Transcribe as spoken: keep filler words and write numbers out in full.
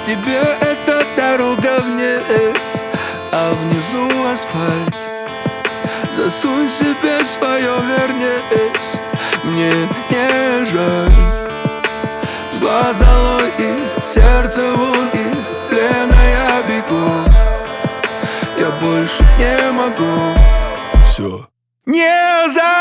тебе эта дорога вниз, а внизу асфальт. Засунь себе свое, вернись, мне не жаль. С глаз долой, из сердца вон, из плена я бегу. Я больше не могу, все не за